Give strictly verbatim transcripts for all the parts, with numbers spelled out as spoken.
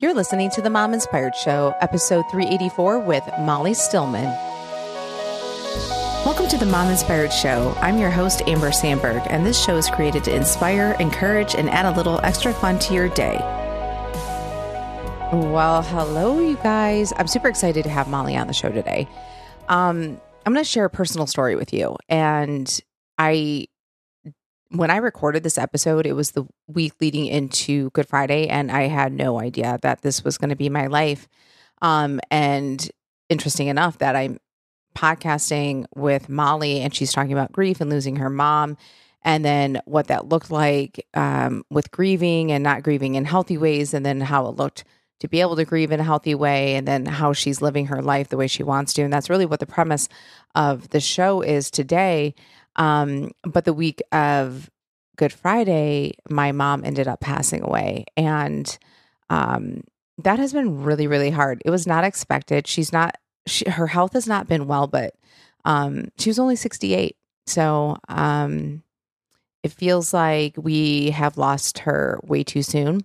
You're listening to the Mom Inspired Show, episode three eighty-four with Molly Stillman. Welcome to the Mom Inspired Show. I'm your host, Amber Sandberg, and this show is created to inspire, encourage, and add a little extra fun to your day. Well, hello, you guys. I'm super excited to have Molly on the show today. Um, I'm going to share a personal story with you. And I, when I recorded this episode, it was the week leading into Good Friday, and I had no idea that this was going to be my life. Um, and interesting enough that I'm podcasting with Molly, and she's talking about grief and losing her mom, and then what that looked like um, with grieving and not grieving in healthy ways, and then how it looked to be able to grieve in a healthy way, and then how she's living her life the way she wants to. And that's really what the premise of the show is today. Um, but the week of Good Friday, my mom ended up passing away. And um, that has been really, really hard. It was not expected. She's not, she, her health has not been well, but um, she was only sixty-eight. So um, it feels like we have lost her way too soon.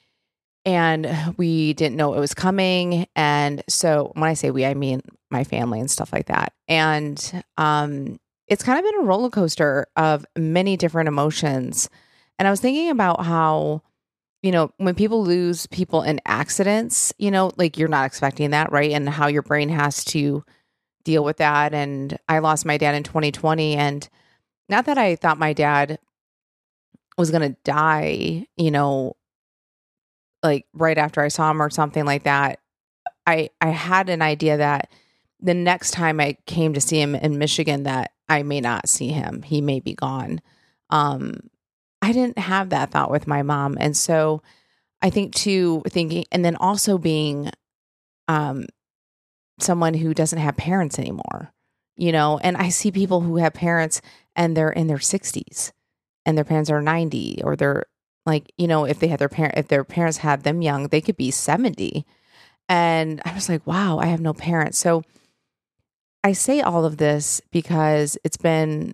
And we didn't know it was coming. And so when I say we, I mean my family and stuff like that. And um, it's kind of been a roller coaster of many different emotions. And I was thinking about how, you know, when people lose people in accidents, you know, like you're not expecting that, right? And how your brain has to deal with that. And I lost my dad in twenty twenty. And not that I thought my dad was going to die, you know, like right after I saw him or something like that. I I had an idea that the next time I came to see him in Michigan, that I may not see him. He may be gone. Um, I didn't have that thought with my mom. And so I think too, thinking, and then also being um, someone who doesn't have parents anymore, you know, and I see people who have parents and they're in their sixties and their parents are ninety, or they're like, you know, if they had their parent, if their parents had them young, they could be seventy. And I was like, wow, I have no parents. So I say all of this because it's been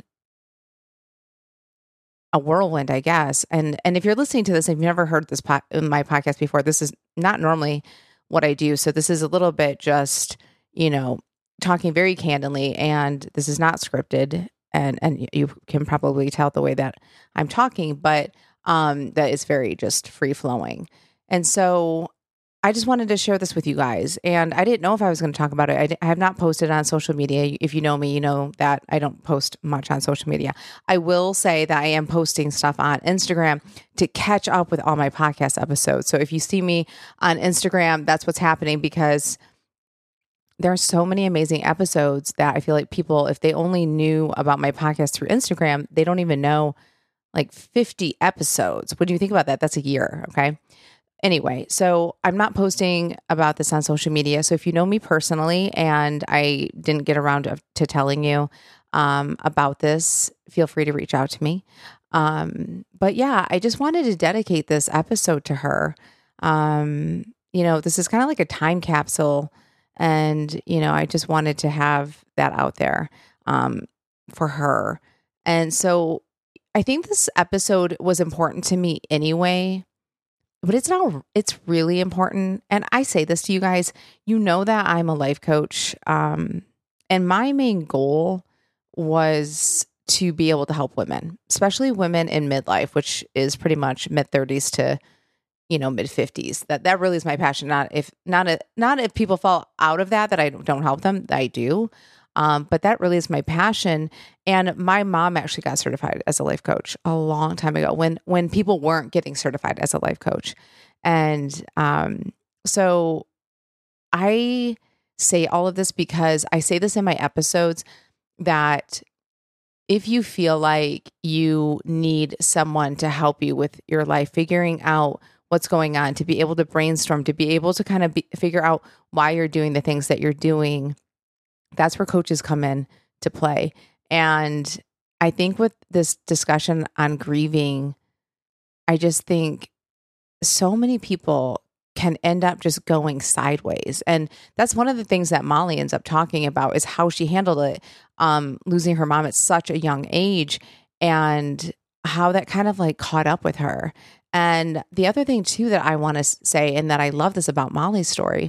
a whirlwind, I guess. And and if you're listening to this, if you've never heard this po- in my podcast before, this is not normally what I do. So this is a little bit just, you know, talking very candidly, and this is not scripted. And and you can probably tell the way that I'm talking, but um, that is very just free flowing. And so I just wanted to share this with you guys. And I didn't know if I was going to talk about it. I, d- I have not posted on social media. If you know me, you know that I don't post much on social media. I will say that I am posting stuff on Instagram to catch up with all my podcast episodes. So if you see me on Instagram, that's what's happening, because there are so many amazing episodes that I feel like people, if they only knew about my podcast through Instagram, they don't even know like fifty episodes. What do you think about that? That's a year. Okay. Anyway, so I'm not posting about this on social media. So if you know me personally and I didn't get around to, to telling you um, about this, feel free to reach out to me. Um, but yeah, I just wanted to dedicate this episode to her. Um, you know, this is kind of like a time capsule. And, you know, I just wanted to have that out there um, for her. And so I think this episode was important to me anyway, but it's not, it's really important. And I say this to you guys, you know that I'm a life coach. Um, and my main goal was to be able to help women, especially women in midlife, which is pretty much mid thirties to, you know, mid fifties. That, that really is my passion. Not if, not, a, not if people fall out of that, that I don't help them, I do. Um, but that really is my passion. And my mom actually got certified as a life coach a long time ago when, when people weren't getting certified as a life coach. And, um, so I say all of this because I say this in my episodes, that if you feel like you need someone to help you with your life, figuring out what's going on, to be able to brainstorm, to be able to kind of be, figure out why you're doing the things that you're doing, that's where coaches come in to play. And I think with this discussion on grieving, I just think so many people can end up just going sideways. And that's one of the things that Molly ends up talking about, is how she handled it, um, losing her mom at such a young age. And how that kind of like caught up with her. And the other thing too that I want to say, and that I love this about Molly's story,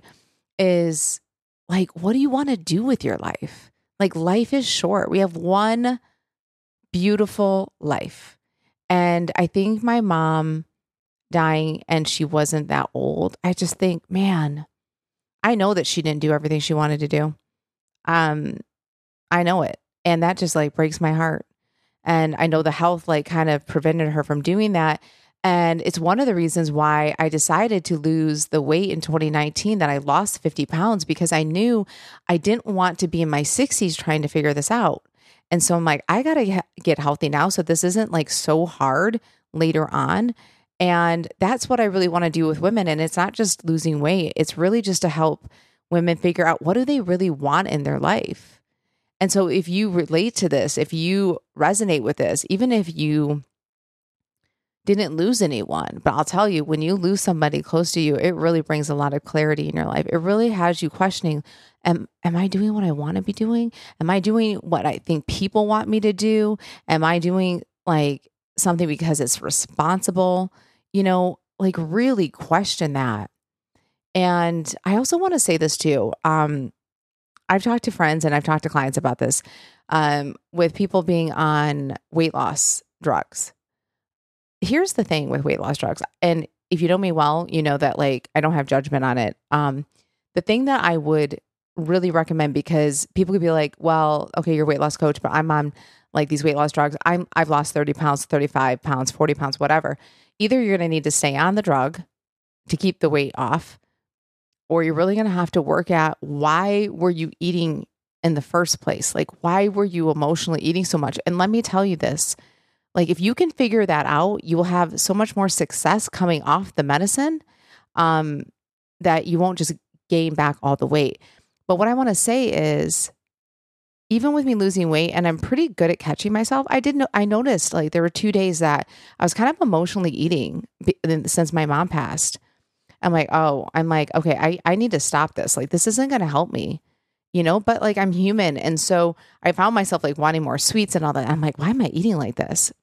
is like, what do you want to do with your life? Like, life is short. We have one beautiful life. And I think my mom dying, and she wasn't that old, I just think, man, I know that she didn't do everything she wanted to do. Um, I know it. And that just like breaks my heart. And I know the health like kind of prevented her from doing that. And it's one of the reasons why I decided to lose the weight in twenty nineteen, that I lost fifty pounds, because I knew I didn't want to be in my sixties trying to figure this out. And so I'm like, I got to get healthy now, so this isn't like so hard later on. And that's what I really want to do with women. And it's not just losing weight. It's really just to help women figure out, what do they really want in their life? And so if you relate to this, if you resonate with this, even if you didn't lose anyone, but I'll tell you, when you lose somebody close to you, it really brings a lot of clarity in your life. It really has you questioning, am, am I doing what I want to be doing? Am I doing what I think people want me to do? Am I doing like something because it's responsible? You know, like really question that. And I also want to say this too. Um, I've talked to friends and I've talked to clients about this, um, with people being on weight loss drugs. Here's the thing with weight loss drugs. And if you know me well, you know that like, I don't have judgment on it. Um, the thing that I would really recommend, because people could be like, well, okay, you're a weight loss coach, but I'm on like these weight loss drugs. I'm, I've lost thirty pounds, thirty-five pounds, forty pounds, whatever. Either you're going to need to stay on the drug to keep the weight off, or you're really going to have to work at, why were you eating in the first place? Like, why were you emotionally eating so much? And let me tell you this, like, if you can figure that out, you will have so much more success coming off the medicine, um, that you won't just gain back all the weight. But what I want to say is, even with me losing weight, and I'm pretty good at catching myself, I did know, I noticed like there were two days that I was kind of emotionally eating since my mom passed. I'm like, oh, I'm like, okay, I, I need to stop this. Like, this isn't going to help me, you know, but like, I'm human. And so I found myself like wanting more sweets and all that. I'm like, why am I eating like this?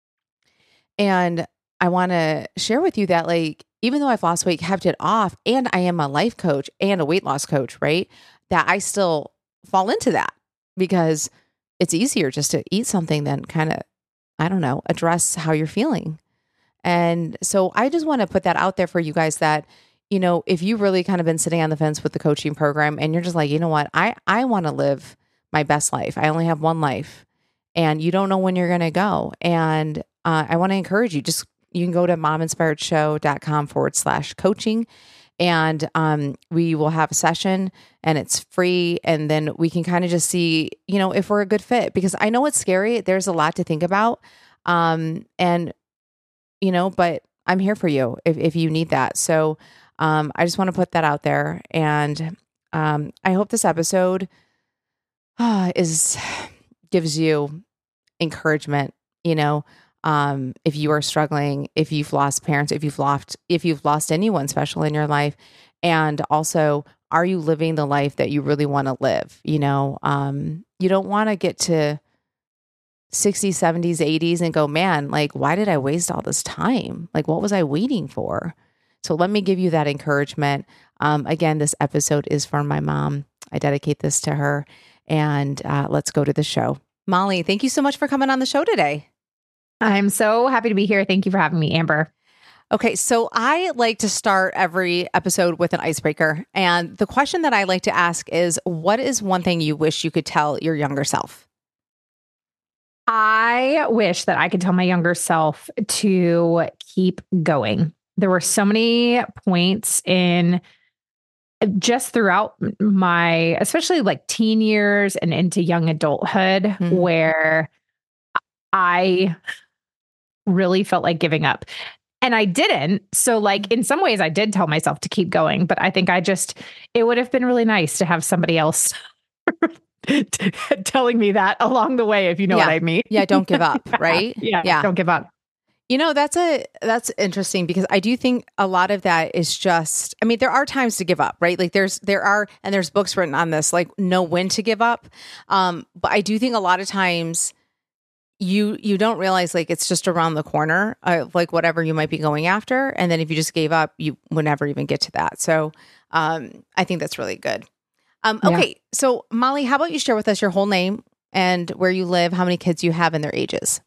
And I want to share with you that like, even though I've lost weight, kept it off, and I am a life coach and a weight loss coach, right? That I still fall into that, because it's easier just to eat something than kind of, I don't know, address how you're feeling. And so I just want to put that out there for you guys that, you know, if you really kind of been sitting on the fence with the coaching program and you're just like, you know what, I, I want to live my best life. I only have one life, and you don't know when you're going to go. And uh, I want to encourage you, just, you can go to mominspiredshow.com forward slash coaching. And um, we will have a session, and it's free. And then we can kind of just see, you know, if we're a good fit, because I know it's scary. There's a lot to think about. Um, and, you know, but I'm here for you if, if you need that. So um, I just want to put that out there. And um, I hope this episode uh, is gives you encouragement, you know, Um, if you are struggling, if you've lost parents, if you've lost, if you've lost anyone special in your life, and also, are you living the life that you really want to live? You know, um, you don't want to get to sixties, seventies, eighties and go, man, like, why did I waste all this time? Like, what was I waiting for? So let me give you that encouragement. Um, again, this episode is for my mom. I dedicate this to her, and uh, let's go to the show. Molly, thank you so much for coming on the show today. I'm so happy to be here. Thank you for having me, Amber. Okay, so I like to start every episode with an icebreaker. And the question that I like to ask is, what is one thing you wish you could tell your younger self? I wish that I could tell my younger self to keep going. There were so many points in just throughout my, especially like teen years and into young adulthood, mm-hmm. where I really felt like giving up. And I didn't. So like in some ways I did tell myself to keep going, but I think I just, it would have been really nice to have somebody else telling me that along the way, if you know yeah. what I mean. Yeah. Don't give up. Right. yeah, yeah. Don't give up. You know, that's a, that's interesting, because I do think a lot of that is just, I mean, there are times to give up, right? Like there's, there are, and there's books written on this, like know when to give up. Um, but I do think a lot of times you you don't realize like it's just around the corner of like whatever you might be going after, and then if you just gave up, you would never even get to that. So um, I think that's really good. Um, okay, yeah. So Molly, how about you share with us your whole name and where you live, how many kids you have, and their ages?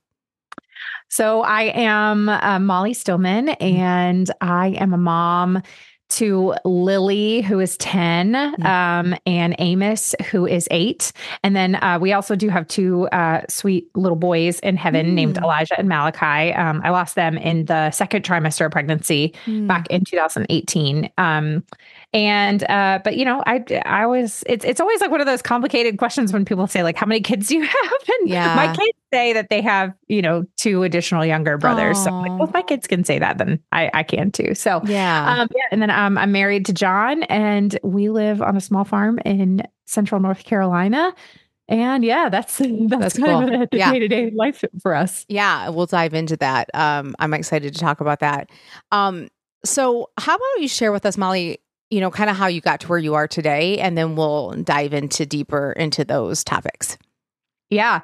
So I am uh, Molly Stillman, and I am a mom to Lily, who is ten, um, and Amos, who is eight. And then uh, we also do have two uh, sweet little boys in heaven mm. named Elijah and Malachi. Um, I lost them in the second trimester of pregnancy mm. back in two thousand eighteen. Um, and, uh, but you know, I, I always, it's, it's always like one of those complicated questions when people say like, how many kids do you have? And yeah. my kids say that they have, you know, two additional younger brothers. Aww. So like, well, if my kids can say that, then I, I can too. So yeah. Um, yeah. And then um, I'm married to John, and we live on a small farm in central North Carolina. And yeah, that's, that's, that's kind cool. of the yeah. day-to-day life for us. Yeah. We'll dive into that. Um, I'm excited to talk about that. Um, so how about you share with us, Molly, you know, kind of how you got to where you are today, and then we'll dive into deeper into those topics. Yeah.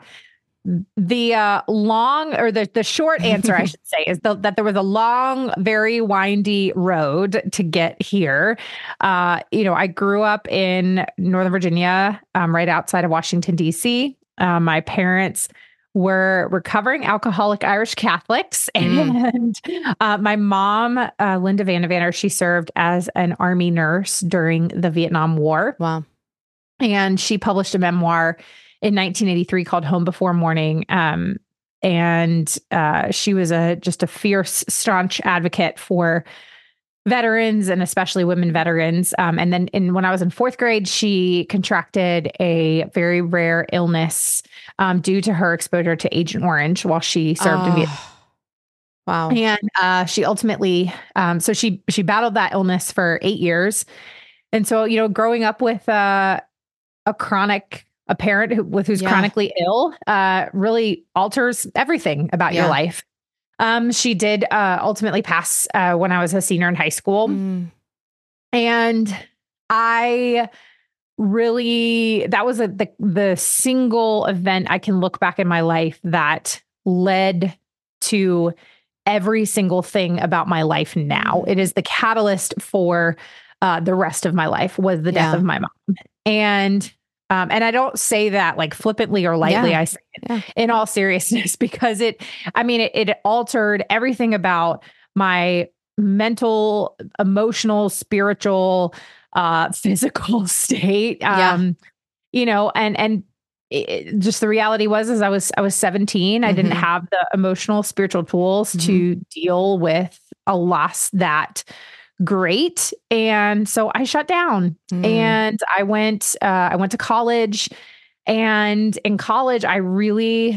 The uh, long or the, the short answer, I should say, is the, that there was a long, very windy road to get here. Uh, you know, I grew up in Northern Virginia, um, right outside of Washington, D C. Uh, my parents were recovering alcoholic Irish Catholics. Mm. And uh, my mom, uh, Linda Vandevanner, she served as an Army nurse during the Vietnam War. Wow. And she published a memoir in nineteen eighty-three called Home Before Morning. Um, and uh, she was a just a fierce, staunch advocate for veterans, and especially women veterans. Um, and then in, when I was in fourth grade, she contracted a very rare illness um, due to her exposure to Agent Orange while she served oh, in Vietnam. Wow. And uh, she ultimately, um, so she she battled that illness for eight years. And so, you know, growing up with uh, a chronic a parent who, with who's yeah. chronically ill, uh, really alters everything about yeah. your life. Um, she did, uh, ultimately pass, uh, when I was a senior in high school. Mm. And I really, that was a, the, the single event I can look back in my life that led to every single thing about my life now. It is the catalyst for, uh, the rest of my life was the death yeah. of my mom. And Um, and I don't say that like flippantly or lightly. Yeah. I say it yeah. in all seriousness, because it, I mean, it, it altered everything about my mental, emotional, spiritual, uh, physical state. Um, yeah. You know, and, and it, just the reality was, as I was, I was seventeen, mm-hmm. I didn't have the emotional, spiritual tools mm-hmm. to deal with a loss that great. And so I shut down mm. and I went, uh, I went to college, and in college, I really,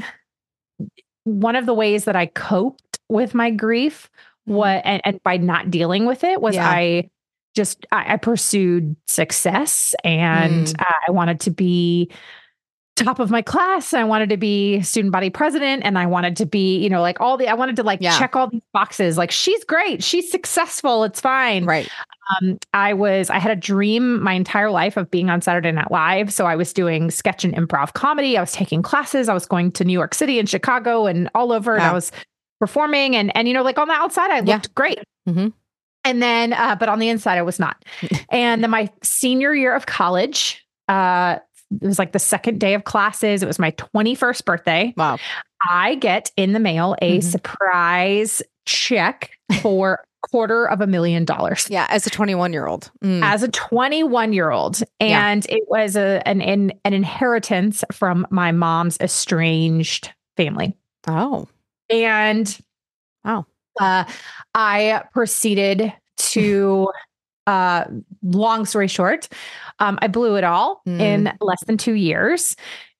one of the ways that I coped with my grief what, and, and by not dealing with it was yeah. I just, I, I pursued success, and mm. I wanted to be top of my class. I wanted to be student body president, and I wanted to be, you know, like all the, I wanted to like yeah. check all these boxes. Like, she's great. She's successful. It's fine. Right. Um, I was, I had a dream my entire life of being on Saturday Night Live. So I was doing sketch and improv comedy. I was taking classes. I was going to New York City and Chicago and all over. Wow. And I was performing, and, and, you know, like on the outside, I looked yeah. great. Mm-hmm. And then, uh, but on the inside, I was not. And then my senior year of college, uh, it was like the second day of classes. It was my twenty-first birthday. Wow. I get in the mail a mm-hmm. surprise check for a quarter of a million dollars. Yeah. As a twenty-one year old. Mm. As a twenty-one year old. And yeah. it was a, an, an, an inheritance from my mom's estranged family. Oh. And wow. Uh, I proceeded to, uh, long story short, um, I blew it all mm. in less than two years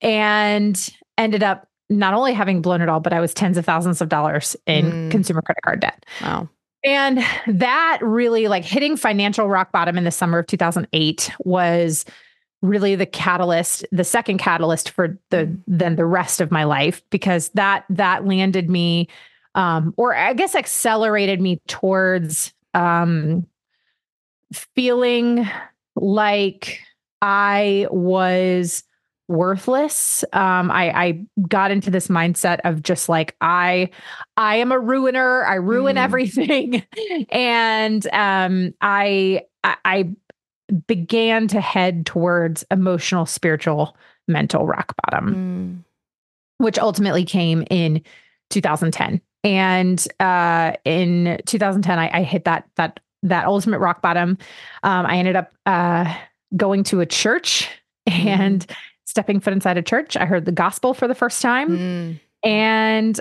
and ended up not only having blown it all, but I was tens of thousands of dollars in mm. consumer credit card debt. Wow. And that really, like, hitting financial rock bottom in the summer of two thousand eight was really the catalyst, the second catalyst for the, then the rest of my life, because that, that landed me, um, or I guess accelerated me towards, um, feeling like I was worthless. Um, I, I got into this mindset of just like, I, I am a ruiner. I ruin Mm. everything. and um, I, I, I began to head towards emotional, spiritual, mental rock bottom, Mm. which ultimately came in two thousand ten. And uh, in two thousand ten, I, I hit that that that ultimate rock bottom. Um, I ended up uh, going to a church and mm. stepping foot inside a church. I heard the gospel for the first time, Mm. and uh,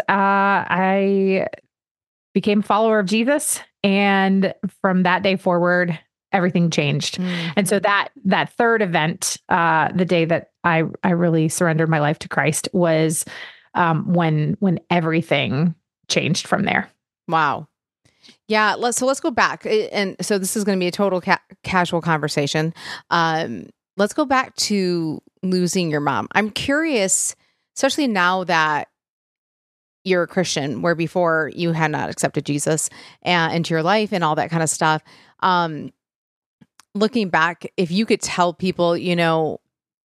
I became a follower of Jesus. And from that day forward, everything changed. Mm. And so that that third event, uh, the day that I I really surrendered my life to Christ, was um, when when everything changed from there. Wow. Yeah. Let's, so let's go back. And so this is going to be a total ca- casual conversation. Um, let's go back to losing your mom. I'm curious, especially now that you're a Christian, where before you had not accepted Jesus and into your life and all that kind of stuff. Um, looking back, if you could tell people, you know,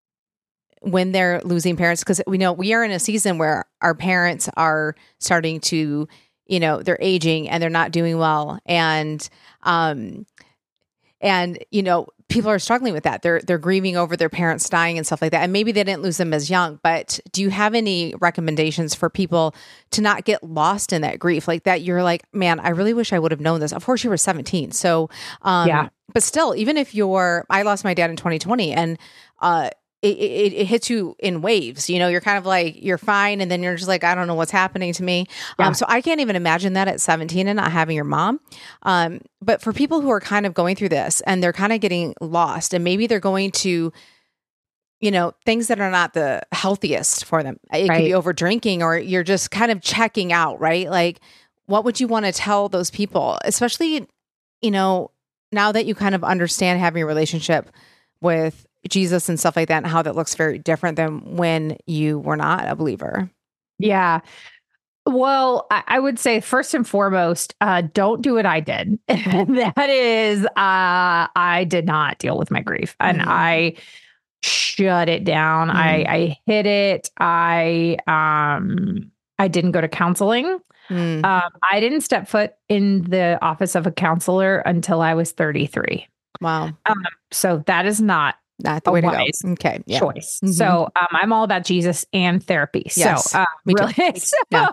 when they're losing parents, because we know we are in a season where our parents are starting to, you know, they're aging and they're not doing well. And, um, and, you know, people are struggling with that. They're, they're grieving over their parents dying and stuff like that. And maybe they didn't lose them as young, but do you have any recommendations for people to not get lost in that grief? Like that you're like, man, I really wish I would have known this. Of course you were seventeen. So, um, yeah, but still, even if you're, I lost my dad in twenty twenty and, uh, It, it, it hits you in waves, you know, you're kind of like, you're fine. And then you're just like, I don't know what's happening to me. Yeah. Um, so I can't even imagine that at seventeen and not having your mom. Um, but for people who are kind of going through this and they're kind of getting lost and maybe they're going to, you know, things that are not the healthiest for them. It right. could be over drinking or you're just kind of checking out, right? Like, what would you want to tell those people, especially, you know, now that you kind of understand having a relationship with Jesus and stuff like that, and how that looks very different than when you were not a believer? Yeah. Well, I, I would say first and foremost, uh, don't do what I did. And that is, uh, I did not deal with my grief and mm. I shut it down. Mm. I, I hid it. I, um, I didn't go to counseling. Mm. Um, I didn't step foot in the office of a counselor until I was thirty-three. Wow. Um, so that is not Not the way to go. Okay. Yeah. Choice. Mm-hmm. So um, I'm all about Jesus and therapy. Yes, so uh, me really, too. so, Yeah.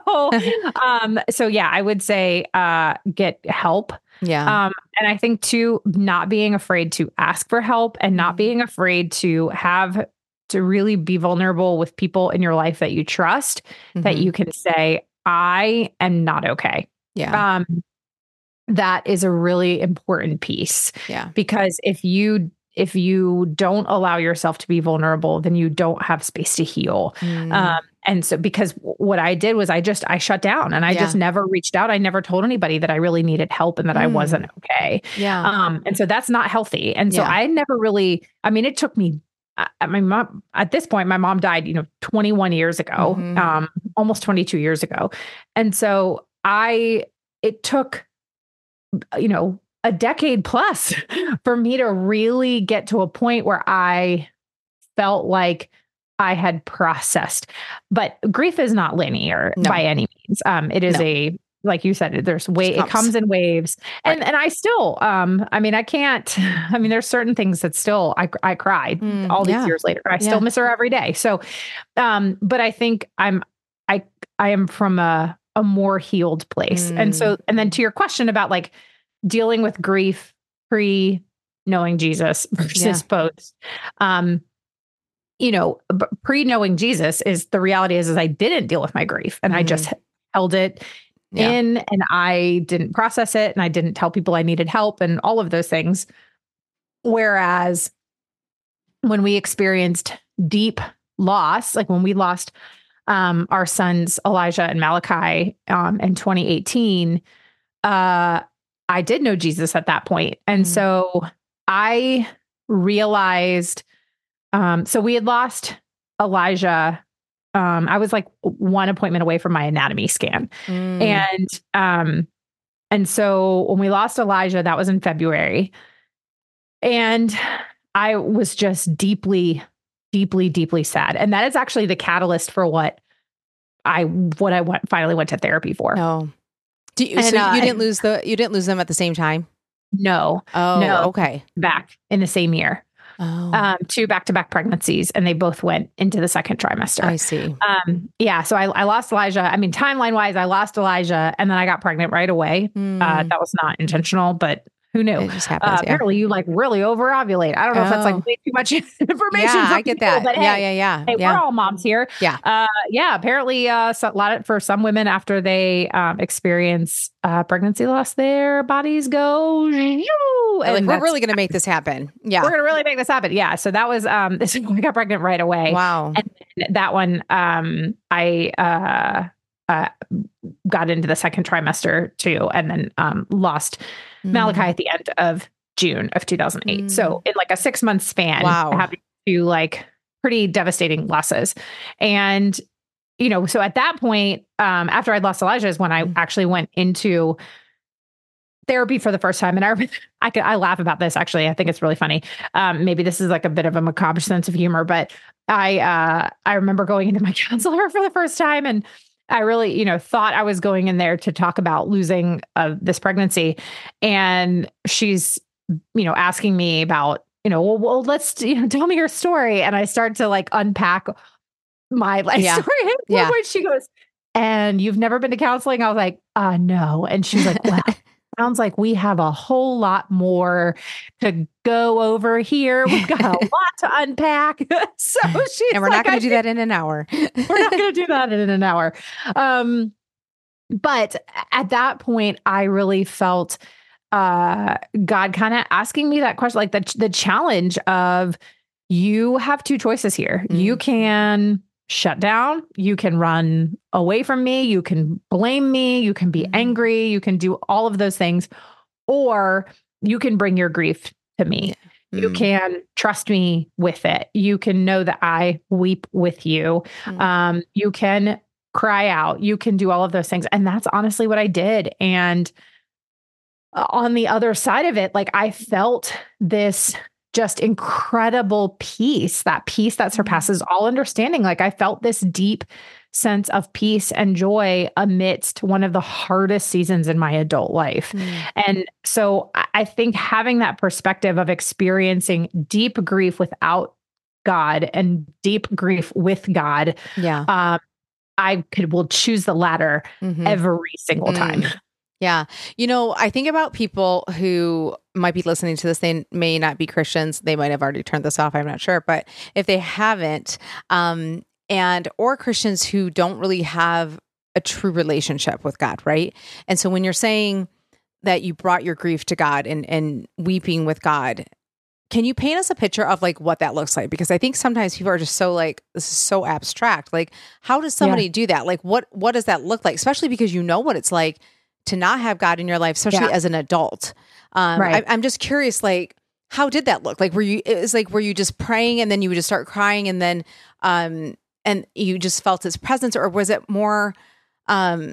um, so yeah, I would say uh, get help. Yeah. Um, and I think too, not being afraid to ask for help and not being afraid to have to really be vulnerable with people in your life that you trust, mm-hmm. that you can say, I am not okay. Yeah. Um, that is a really important piece. Yeah. Because if you If you don't allow yourself to be vulnerable, then you don't have space to heal. Mm. Um, and so, because what I did was I just, I shut down and I yeah. just never reached out. I never told anybody that I really needed help and that mm. I wasn't okay. Yeah. Um, and so that's not healthy. And so yeah. I never really, I mean, it took me, uh, my mom, at this point, my mom died, you know, twenty-one years ago, mm-hmm. um, almost twenty-two years ago. And so I, it took, you know, a decade plus for me to really get to a point where I felt like I had processed. But grief is not linear no. by any means. Um, it is no. a, like you said, there's way, it comes in waves. And, right. and I still, um, I mean, I can't, I mean, there's certain things that still, I, I cried mm, all these yeah. years later. I yeah. still miss her every day. So, um, but I think I'm, I, I am from a, a more healed place. Mm. And so, and then to your question about like, dealing with grief pre knowing Jesus versus yeah. post. Um, you know, pre knowing Jesus is the reality is, is I didn't deal with my grief and mm-hmm. I just held it yeah. in and I didn't process it and I didn't tell people I needed help and all of those things. Whereas when we experienced deep loss, like when we lost um, our sons, Elijah and Malachi um, in twenty eighteen, uh, I did know Jesus at that point. And mm. so I realized, um, so we had lost Elijah. Um, I was like one appointment away from my anatomy scan. Mm. And, um, and so when we lost Elijah, that was in February. And I was just deeply deeply, deeply sad. And that is actually the catalyst for what I, what I went, finally went to therapy for. Oh, Do you, And, so uh, you didn't and- lose the, you didn't lose them at the same time? No, Oh, no, okay. back in the same year. Oh, Um, two back-to-back pregnancies, and they both went into the second trimester. I see. Um, yeah, so I, I lost Elijah. I mean, timeline-wise, I lost Elijah, and then I got pregnant right away. Mm, Uh, that was not intentional, but who knew? it just happens. Uh, yeah. apparently, you like really over-ovulate. I don't know if that's Oh. like way too much information. Yeah, for I get people, that. But yeah, hey, yeah, yeah, Hey, yeah. we're all moms here. Yeah. Uh, yeah. Apparently, uh, so, a lot of, for some women after they um, experience uh, pregnancy loss, their bodies go. They're like, and we're really going to make this happen. Yeah. We're going to really make this happen. Yeah. So that was, um, this, we got pregnant right away. Wow. And then that one, um, I, uh, uh, got into the second trimester too, and then, um, lost Mm. Malachi at the end of June of two thousand eight. Mm. So in like a six month span, Wow. having two like pretty devastating losses. And, you know, so at that point, um, after I'd lost Elijah is when I Mm. actually went into therapy for the first time. And I, I could, I laugh about this. Actually, I think it's really funny. Um, maybe this is like a bit of a macabre sense of humor, but I, uh, I remember going into my counselor for the first time, and I really, you know, thought I was going in there to talk about losing uh, this pregnancy. And she's, you know, asking me about, you know, well, well, let's, you know, tell me your story. And I start to like unpack my life Yeah. story. And Yeah. when she goes, and you've never been to counseling? I was like, uh, no. And she's like, well, sounds like we have a whole lot more to go over here. We've got a lot to unpack. So she's And we're like, not going I to do that in an hour. we're not going to do that in an hour. Um, but at that point, I really felt uh, God kind of asking me that question, like the, the challenge of, you have two choices here. Mm. You can shut down. You can run away from me. You can blame me. You can be Mm. angry. You can do all of those things. Or you can bring your grief to me. Yeah. You Mm. can trust me with it. You can know that I weep with you. Mm. Um, you can cry out. You can do all of those things. And that's honestly what I did. And on the other side of it, like I felt this just incredible peace, that peace that surpasses all understanding. Like I felt this deep sense of peace and joy amidst one of the hardest seasons in my adult life. Mm. And so I- I think having that perspective of experiencing deep grief without God and deep grief with God, Yeah. um, I could will choose the latter Mhm. every single Mm. time. Yeah. You know, I think about people who might be listening to this. They may not be Christians. They might have already turned this off. I'm not sure. But if they haven't, um, and or Christians who don't really have a true relationship with God, right? And so when you're saying that you brought your grief to God and, and weeping with God, can you paint us a picture of like what that looks like? Because I think sometimes people are just so like, this is so abstract. Like, how does somebody Yeah. do that? Like, what what does that look like? Especially because you know what it's like to not have God in your life, especially Yeah. as an adult. Um, Right. I, I'm just curious, like, how did that look? Like, were you, it was like, were you just praying and then you would just start crying and then, um, and you just felt his presence, or was it more, um,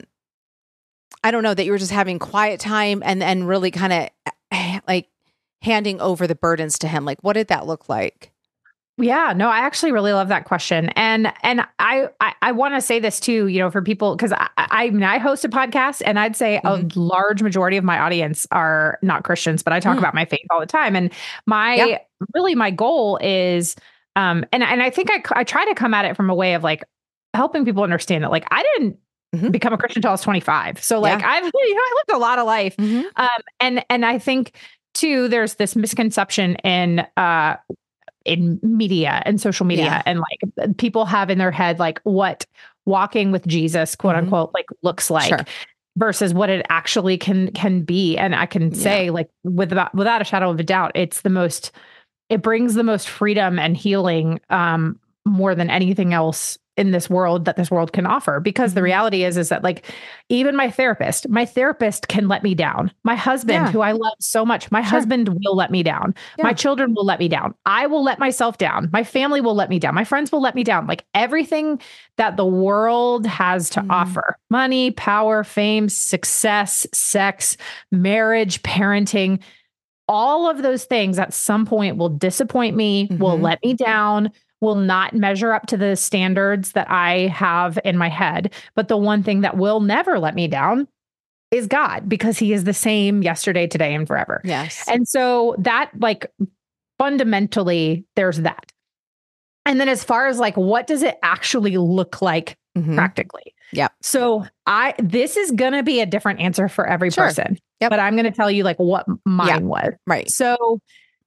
I don't know, that you were just having quiet time and and really kind of like handing over the burdens to him? Like, what did that look like? Yeah, no, I actually really love that question. And and I I, I want to say this too, you know, for people, because I, I mean, I host a podcast and I'd say Mhm. a large majority of my audience are not Christians, but I talk Mm. about my faith all the time. And my Yeah. really my goal is um and and I think I I try to come at it from a way of like helping people understand that like I didn't Mhm. become a Christian until I was twenty-five. So like Yeah. I've you know, I lived a lot of life. Mhm. Um and and I think too, there's this misconception in uh in media and social media Yeah. and like people have in their head like what walking with Jesus quote Mhm. unquote like looks like Sure. versus what it actually can can be. And I can Yeah. say like without without a shadow of a doubt, it's the most it brings the most freedom and healing um more than anything else in this world that this world can offer. Because the Mhm. reality is, is that like, even my therapist, my therapist can let me down. My husband, Yeah. who I love so much, my Sure. husband will let me down. Yeah. My children will let me down. I will let myself down. My family will let me down. My friends will let me down. Like everything that the world has to Mm. offer, money, power, fame, success, sex, marriage, parenting, all of those things at some point will disappoint me, will Mhm. let me down, will not measure up to the standards that I have in my head. But the one thing that will never let me down is God, because he is the same yesterday, today, and forever. Yes. And so that, like, fundamentally, there's that. And then as far as like, what does it actually look like mm-hmm. practically? Yeah. So I, this is going to be a different answer for every sure. person, yep. but I'm going to tell you like what mine yeah. was. Right. So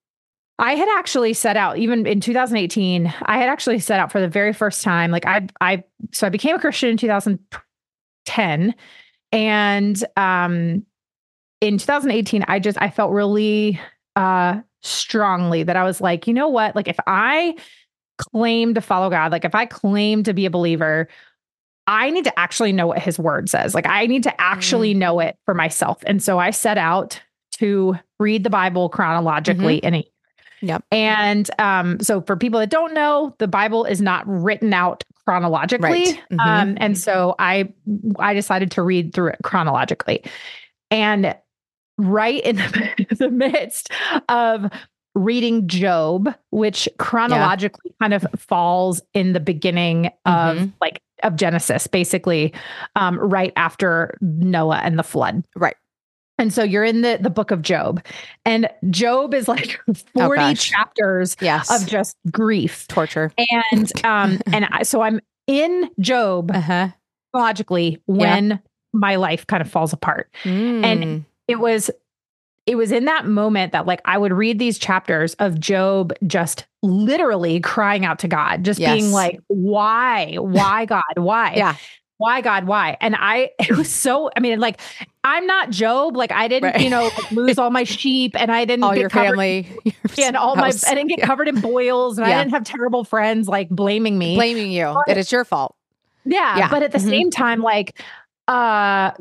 I had actually set out, even in two thousand eighteen, I had actually set out for the very first time. Like I, I, so I became a Christian in two thousand ten, and um, in two thousand eighteen, I just, I felt really uh, strongly that I was like, you know what? Like if I claim to follow God, like if I claim to be a believer, I need to actually know what his word says. Like I need to actually mm. know it for myself. And so I set out to read the Bible chronologically mm-hmm. in a year. Yep. And um, so for people that don't know, the Bible is not written out chronologically. Right. Mm-hmm. Um, and so I I decided to read through it chronologically. And right in the, the midst of reading Job, which chronologically yeah. kind of falls in the beginning mm-hmm. of like of Genesis, basically, um, right after Noah and the flood. Right. And so you're in the, the book of Job, and Job is like forty oh, chapters yes. of just grief, torture. And, um, and I, so I'm in Job uh-huh. logically when yeah. my life kind of falls apart. Mm. And it was, it was in that moment that like, I would read these chapters of Job, just literally crying out to God, just yes. being like, why, why God, why? yeah. Why God, why? And I, it was so, I mean, like, I'm not Job. Like I didn't, right. you know, lose all my sheep, and I didn't all get your covered, family your and all house. my, I didn't get yeah. covered in boils, and yeah. I didn't have terrible friends like blaming me. Blaming you. But, that it's your fault. Yeah. yeah. But at the mm-hmm. same time, like, uh,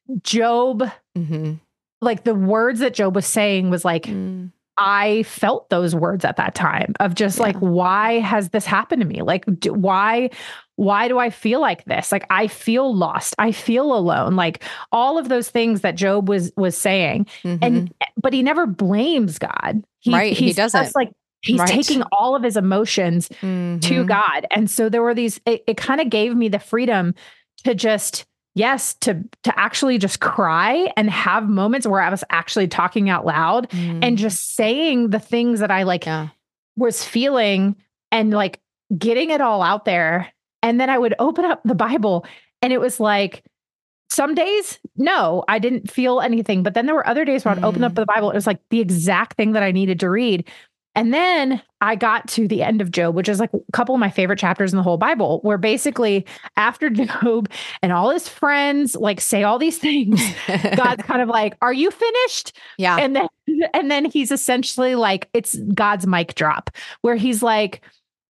Job, mm-hmm. like the words that Job was saying was like, mm. I felt those words at that time of just yeah. like, why has this happened to me? Like, do, why, why do I feel like this? Like, I feel lost. I feel alone. Like all of those things that Job was, was saying. Mm-hmm. And, but he never blames God. He, right. He doesn't. Just like, he's right. taking all of his emotions mm-hmm. to God. And so there were these, it, it kind of gave me the freedom to just, yes, to to actually just cry and have moments where I was actually talking out loud mm. and just saying the things that I like yeah. was feeling and like getting it all out there. And then I would open up the Bible, and it was like, some days, no, I didn't feel anything. But then there were other days where I'd mm. open up the Bible. It was like the exact thing that I needed to read. And then I got to the end of Job, which is like a couple of my favorite chapters in the whole Bible, where basically after Job and all his friends like say all these things, God's kind of like, are you finished? Yeah. And then, and then he's essentially like, it's God's mic drop, where he's like,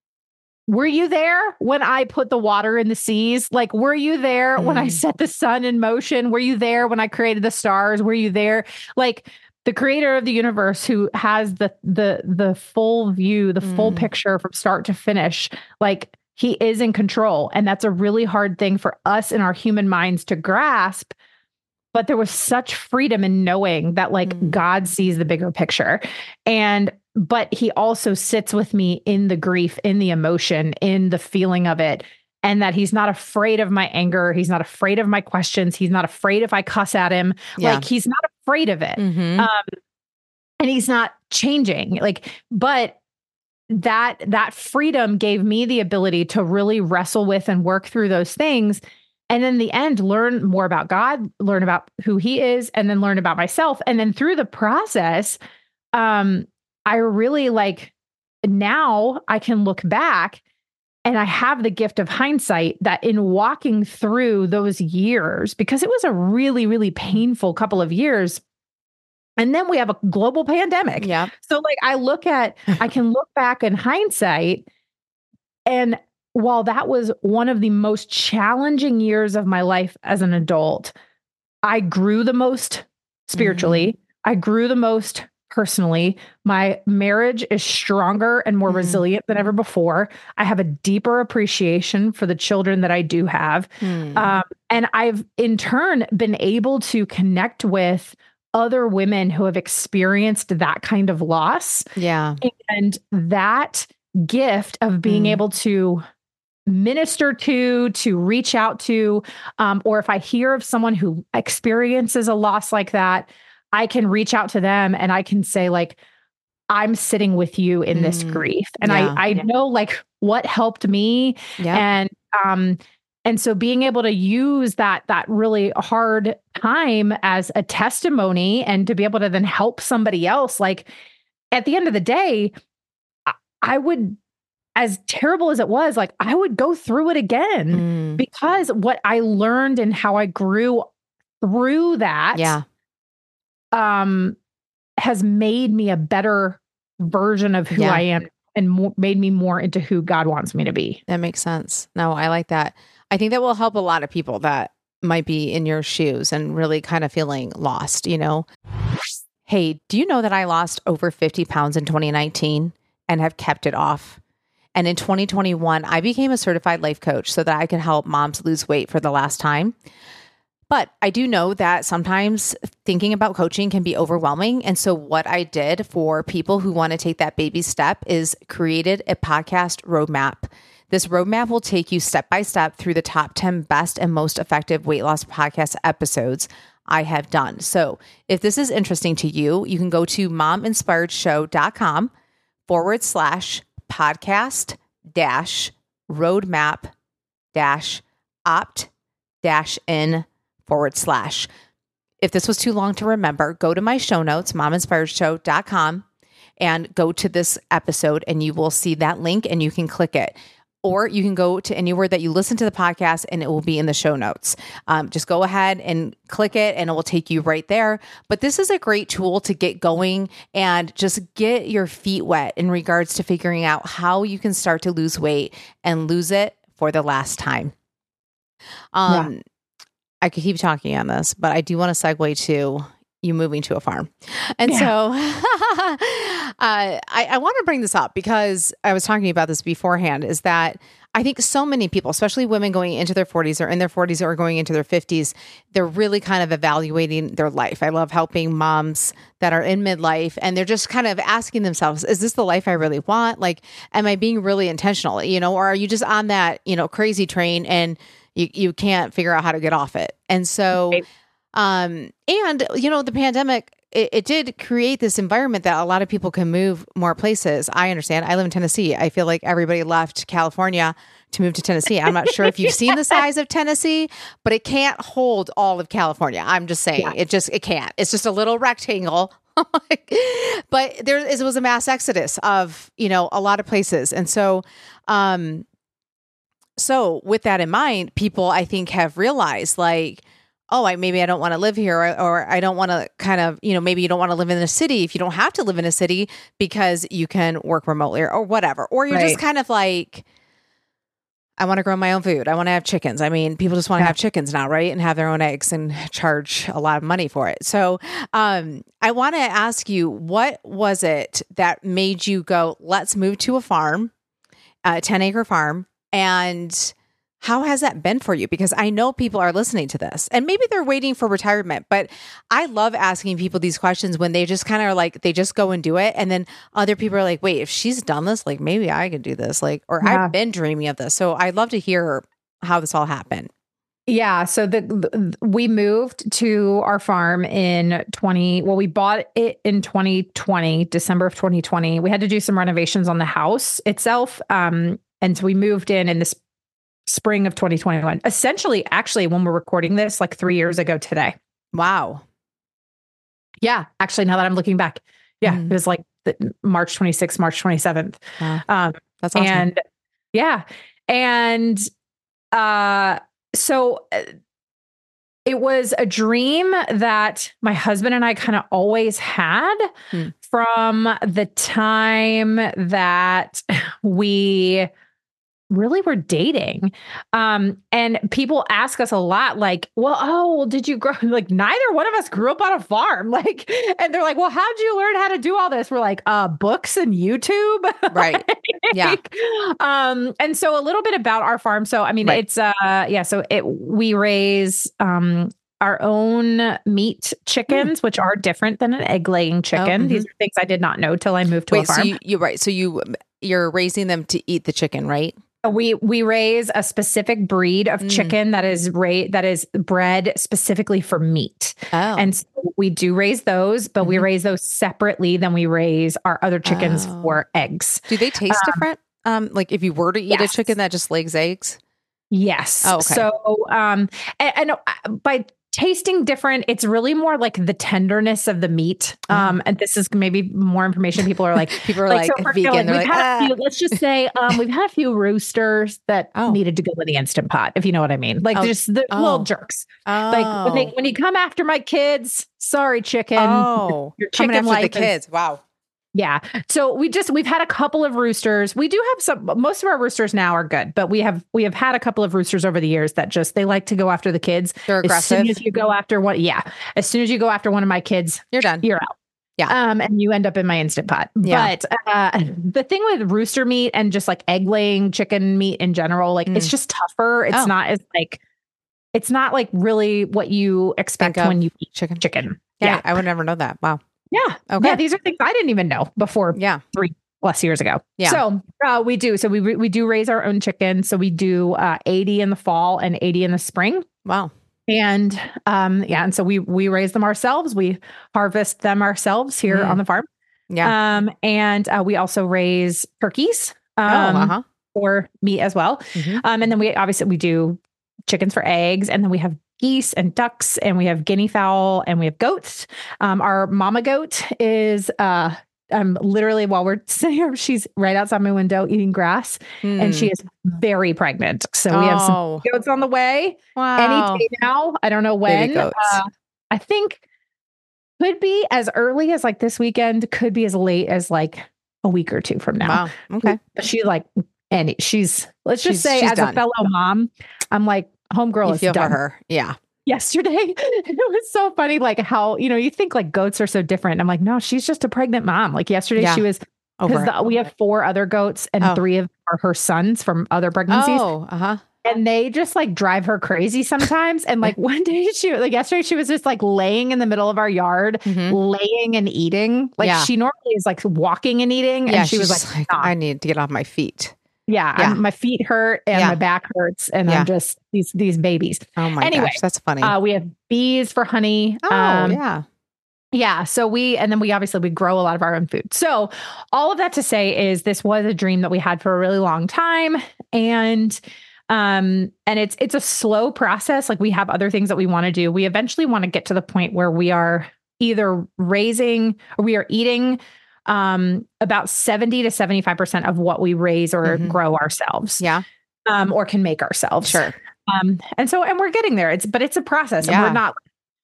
were you there when I put the water in the seas? Like, were you there mm. when I set the sun in motion? Were you there when I created the stars? Were you there? Like, the creator of the universe, who has the the the full view, the mm. full picture from start to finish, like he is in control. And that's a really hard thing for us in our human minds to grasp. But there was such freedom in knowing that like mm. God sees the bigger picture. And but he also sits with me in the grief, in the emotion, in the feeling of it. And that he's not afraid of my anger. He's not afraid of my questions. He's not afraid if I cuss at him. Yeah. Like he's not afraid of it. Mm-hmm. Um, and he's not changing. Like, but that, that freedom gave me the ability to really wrestle with and work through those things. And in the end, learn more about God, learn about who he is, and then learn about myself. And then through the process, um, I really like, now I can look back. And I have the gift of hindsight that in walking through those years, because it was a really, really painful couple of years. And then we have a global pandemic. Yeah. So like I look at, I can look back in hindsight. And while that was one of the most challenging years of my life as an adult, I grew the most spiritually. Mm-hmm. I grew the most personally. My marriage is stronger and more mm. resilient than ever before. I have a deeper appreciation for the children that I do have. Mm. Um, and I've in turn been able to connect with other women who have experienced that kind of loss. Yeah. And that gift of being Mm. able to minister to, to reach out to, um, or if I hear of someone who experiences a loss like that, I can reach out to them and I can say like, I'm sitting with you in this Mm. grief. And Yeah. I, I know like what helped me. Yeah. And, um, and so being able to use that, that really hard time as a testimony and to be able to then help somebody else, like at the end of the day, I, I would, as terrible as it was, like I would go through it again Mm. because what I learned and how I grew through that, Yeah. um, has made me a better version of who Yeah. I am and more, made me more into who God wants me to be. That makes sense. No, I like that. I think that will help a lot of people that might be in your shoes and really kind of feeling lost, you know? Hey, do you know that I lost over fifty pounds in twenty nineteen and have kept it off? And in twenty twenty-one, I became a certified life coach so that I could help moms lose weight for the last time. But I do know that sometimes thinking about coaching can be overwhelming. And so what I did for people who want to take that baby step is created a podcast roadmap. This roadmap will take you step by step through the top ten best and most effective weight loss podcast episodes I have done. So if this is interesting to you, you can go to mominspiredshow.com forward slash podcast dash roadmap dash opt dash in forward slash. If this was too long to remember, go to my show notes, mominspiredshow dot com, and go to this episode and you will see that link and you can click it. Or you can go to anywhere that you listen to the podcast and it will be in the show notes. Um, just go ahead and click it and it will take you right there. But this is a great tool to get going and just get your feet wet in regards to figuring out how you can start to lose weight and lose it for the last time. Um, yeah. I could keep talking on this, but I do want to segue to you moving to a farm. And yeah. so uh, I, I want to bring this up because I was talking about this beforehand, is that I think so many people, especially women going into their forties or in their forties or going into their fifties, they're really kind of evaluating their life. I love helping moms that are in midlife and they're just kind of asking themselves, is this the life I really want? Like, am I being really intentional? You know, or are you just on that, you know, crazy train and you, you can't figure out how to get off it? And so, right. Um, and you know, the pandemic, it, it did create this environment that a lot of people can move more places. I understand. I live in Tennessee. I feel like everybody left California to move to Tennessee. I'm not sure if you've seen the size of Tennessee, but it can't hold all of California. I'm just saying yeah. it just, it can't, it's just a little rectangle. But there is, it was a mass exodus of, you know, a lot of places. And so, um, so with that in mind, people I think have realized like, oh, I, maybe I don't want to live here, or, or I don't want to kind of, you know, maybe you don't want to live in a city if you don't have to live in a city because you can work remotely or, or whatever. Or you're right. just kind of like, I want to grow my own food. I want to have chickens. I mean, people just want to yeah. have chickens now, right? And have their own eggs and charge a lot of money for it. So um, I want to ask you, what was it that made you go, let's move to a farm, a ten acre farm, and how has that been for you? Because I know people are listening to this and maybe they're waiting for retirement, but I love asking people these questions when they just kind of are like, they just go and do it. And then other people are like, wait, if she's done this, like maybe I can do this, like, or yeah. I've been dreaming of this. So I'd love to hear how this all happened. Yeah. So the, the we moved to our farm in twenty. Well, we bought it in twenty twenty, December of twenty twenty. We had to do some renovations on the house itself. Um, and so we moved in in this spring of twenty twenty-one, essentially, actually, when we're recording this, like three years ago today. Wow. Yeah. Actually, now that I'm looking back, yeah, mm. it was like the March twenty-sixth, March twenty-seventh. Wow. Um, That's awesome. And yeah. And, uh, so uh, it was a dream that my husband and I kind of always had mm. from the time that we really were dating. Um, and people ask us a lot, like, well, oh, well, did you grow, like, neither one of us grew up on a farm. Like, and they're like, well, how'd you learn how to do all this? We're like, uh, books and YouTube. Right. like, Yeah. Um, and so a little bit about our farm. So, I mean, right. it's, uh, yeah, so it, we raise, um, our own meat chickens, mm. which are different than an egg laying chicken. Oh, mm-hmm. These are things I did not know till I moved to Wait, a farm. So you, you're right. So you, you're raising them to eat the chicken, right? We we raise a specific breed of mm. chicken that is ra- that is bred specifically for meat. Oh. And so we do raise those, but mm-hmm. we raise those separately than we raise our other chickens oh. for eggs. Do they taste um, different? Um, like if you were to eat yes. a chicken that just lays eggs? Yes. Oh, okay. So, um, and, and by tasting different, it's really more like the tenderness of the meat. Um, and this is maybe more information. People are like, people are like, like so vegan. Like, we've like, had ah. a few, let's just say, um, we've had a few roosters that oh. needed to go in the Instant Pot, if you know what I mean. Like, oh. just the oh. little jerks. Oh. Like when they, when you come after my kids, sorry, chicken. Oh, your chicken coming after life the kids. Is, wow. Yeah. So we just, we've had a couple of roosters. We do have some, most of our roosters now are good, but we have, we have had a couple of roosters over the years that just, they like to go after the kids. They're aggressive. As soon as you go after one, yeah. As soon as you go after one of my kids, you're done. You're out. Yeah. Um, and you end up in my Instant Pot. Yeah. But uh, the thing with rooster meat and just like egg laying chicken meat in general, like mm. it's just tougher. It's oh. not as like, it's not like really what you expect when you eat chicken. Chicken. Yeah, yeah. I would never know that. Wow. Yeah. Okay. Yeah. These are things I didn't even know before yeah. three plus years ago. Yeah. So uh, we do. So we we do raise our own chicken. So we do uh, eighty in the fall and eighty in the spring. Wow. And um, yeah. And so we we raise them ourselves. We harvest them ourselves here mm. on the farm. Yeah. Um, and uh, we also raise turkeys um, oh, uh-huh. for meat as well. Mm-hmm. Um, and then we obviously we do chickens for eggs, and then we have geese and ducks, and we have guinea fowl, and we have goats. Um, our mama goat is uh, um, literally while we're sitting here, she's right outside my window eating grass, mm. and she is very pregnant. So oh. we have some goats on the way. Wow. Any day now. I don't know when. Baby goats. Uh, I think could be as early as like this weekend, could be as late as like a week or two from now. Wow. Okay. But she's like, and she's, let's just she's, say she's as done. a fellow mom, I'm like, homegirl you is feel done. For her. Yeah. Yesterday, it was so funny, like how, you know, you think like goats are so different. I'm like, no, she's just a pregnant mom. Like yesterday yeah. she was, because we have four other goats and oh. three of are her sons from other pregnancies. Oh, uh-huh. And they just like drive her crazy sometimes. And like one day she, like yesterday, she was just like laying in the middle of our yard, mm-hmm. laying and eating. Like yeah. she normally is like walking and eating. Yeah, and she was like, like I need to get off my feet. Yeah, yeah. my feet hurt and yeah. my back hurts, and yeah. I'm just these these babies. Oh my anyway, gosh, that's funny. Uh, we have bees for honey. Oh um, yeah, yeah. So we and then we obviously we grow a lot of our own food. So all of that to say is this was a dream that we had for a really long time, and um and it's it's a slow process. Like we have other things that we want to do. We eventually want to get to the point where we are either raising or we are eating. Um, about seventy to seventy-five percent of what we raise or mm-hmm. grow ourselves. Yeah. Um, or can make ourselves. Sure. Um, and so, and we're getting there. It's, but it's a process yeah. and we're not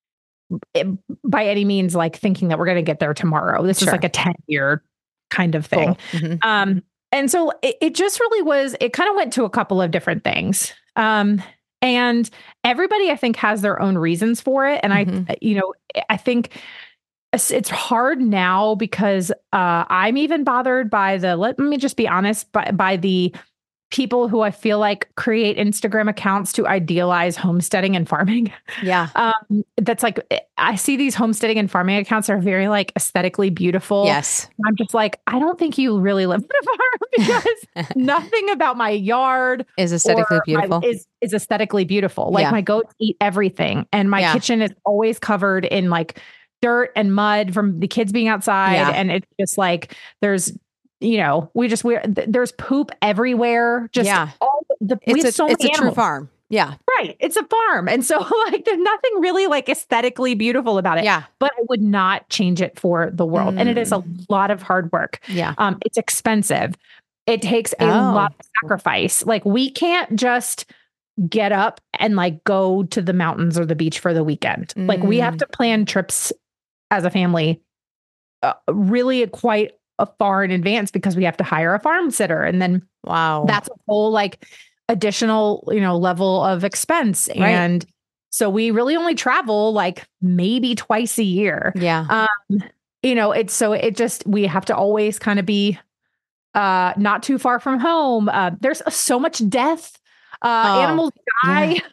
it, by any means like thinking that we're going to get there tomorrow. This sure. is like a ten year kind of thing. Cool. Mm-hmm. Um, and so it, it just really was, it kind of went to a couple of different things. Um, and everybody I think has their own reasons for it. And mm-hmm. I, you know, I think it's hard now because uh, I'm even bothered by the, let me just be honest, by, by the people who I feel like create Instagram accounts to idealize homesteading and farming. Yeah. Um, that's like, I see these homesteading and farming accounts are very like aesthetically beautiful. Yes. I'm just like, I don't think you really live in a farm because nothing about my yard is aesthetically beautiful. My, is, is aesthetically beautiful. Like yeah. my goats eat everything. And my yeah. kitchen is always covered in like dirt and mud from the kids being outside. Yeah. And it's just like, there's, you know, we just, we there's poop everywhere. Just yeah. all the, it's we have a, so it's many a animals. true farm. Yeah. Right. It's a farm. And so like, there's nothing really like aesthetically beautiful about it. Yeah. But I would not change it for the world. Mm. And it is a lot of hard work. Yeah. Um, it's expensive. It takes a oh. lot of sacrifice. Like we can't just get up and like go to the mountains or the beach for the weekend. Mm. Like we have to plan trips as a family, uh, really quite a far in advance because we have to hire a farm sitter. And then wow, that's a whole like additional, you know, level of expense. Right. And so we really only travel like maybe twice a year. Yeah. Um, you know, it's so it just, we have to always kind of be uh, not too far from home. Uh, there's so much death Uh, Oh, animals die yeah.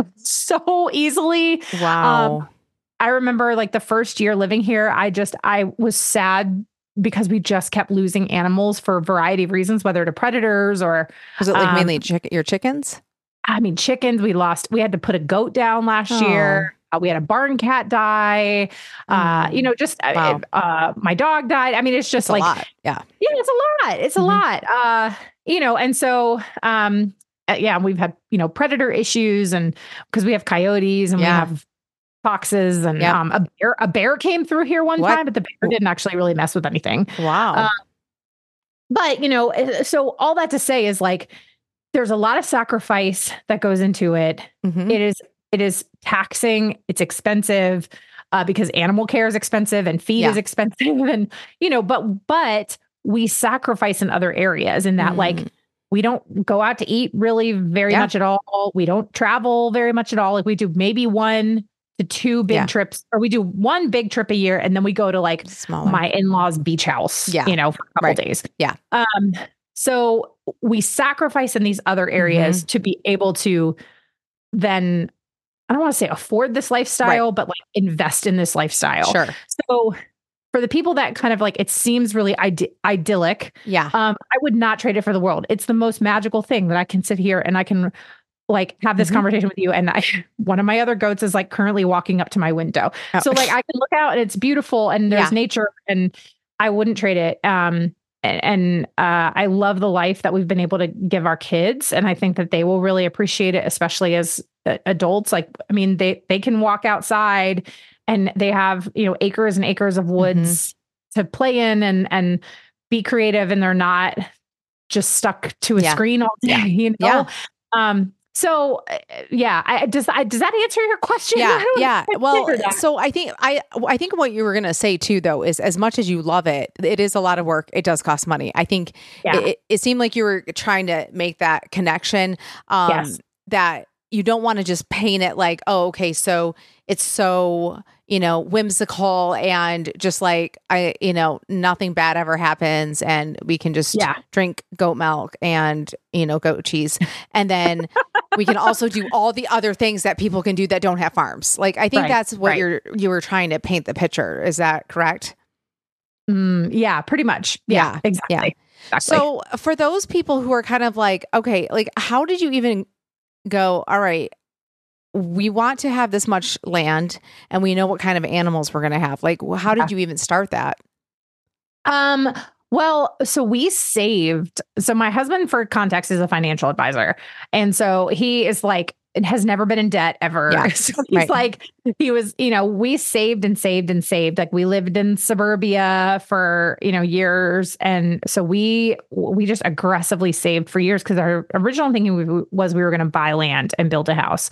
so easily. Wow. Um, I remember like the first year living here, I just, I was sad because we just kept losing animals for a variety of reasons, whether to predators or, Was it like um, mainly chick- your chickens? I mean, chickens, we lost, we had to put a goat down last Oh. year. Uh, we had a barn cat die. Uh, Mm. you know, just, Wow. uh, uh, my dog died. I mean, it's just That's a like, lot. Yeah. yeah, it's a lot. It's a Mhm. lot. Uh, you know, and so, um, uh, yeah, we've had, you know, predator issues and because we have coyotes and Yeah. we have foxes and Yep. um, a bear, a bear came through here one What? time, but the bear didn't actually really mess with anything. Wow. Uh, but, you know, uh, so all that to say is like, there's a lot of sacrifice that goes into it. Mhm. It is, it is taxing. It's expensive uh, because animal care is expensive and feed Yeah. is expensive. And, you know, but, but we sacrifice in other areas in that, Mm. like, we don't go out to eat really very Yeah. much at all. We don't travel very much at all. Like we do maybe one to two big Yeah. trips, or we do one big trip a year. And then we go to like Smaller. my in-laws beach house, Yeah. you know, for a couple Right. days. Yeah. Um, so we sacrifice in these other areas Mhm. to be able to then, I don't want to say afford this lifestyle, but like invest in this lifestyle. Sure. So for the people that kind of like, it seems really ide- idyllic. Yeah. Um, I would not trade it for the world. It's the most magical thing that I can sit here and I can like have this Mhm. conversation with you. And I, one of my other goats is like currently walking up to my window. Oh. So like I can look out and it's beautiful and there's Yeah. nature and I wouldn't trade it. Um, and, and uh, I love the life that we've been able to give our kids. And I think that they will really appreciate it, especially as uh, adults. Like, I mean, they, they can walk outside and they have, you know, acres and acres of woods Mm-hmm. to play in and, and be creative. And they're not just stuck to a Yeah. screen all day, Yeah. you know? Yeah. Um, so uh, yeah, I, does, I, does that answer your question? Yeah, yeah. Well, that. so I think I I think what you were going to say too, though, is as much as you love it, it is a lot of work. It does cost money. I think Yeah. it, it seemed like you were trying to make that connection. Um, Yes. That you don't want to just paint it like, oh, okay, so it's so, you know, whimsical and just like I, you know, nothing bad ever happens, and we can just Yeah. drink goat milk and, you know, goat cheese, and then we can also do all the other things that people can do that don't have farms. Like, I think Right, that's what right. you're you were trying to paint the picture. Is that correct? Mm, yeah, pretty much. Yeah, Yeah, exactly. yeah. Exactly. So for those people who are kind of like, okay, like how did you even go, all right, we want to have this much land and we know what kind of animals we're going to have. Like, how did you even start that? Um, well, so we saved. So my husband, for context, is a financial advisor. And so he is like, it has never been in debt ever. Yeah, So he's right. like, he was, you know, we saved and saved and saved. Like we lived in suburbia for, you know, years. And so we, we just aggressively saved for years because our original thinking was we were going to buy land and build a house.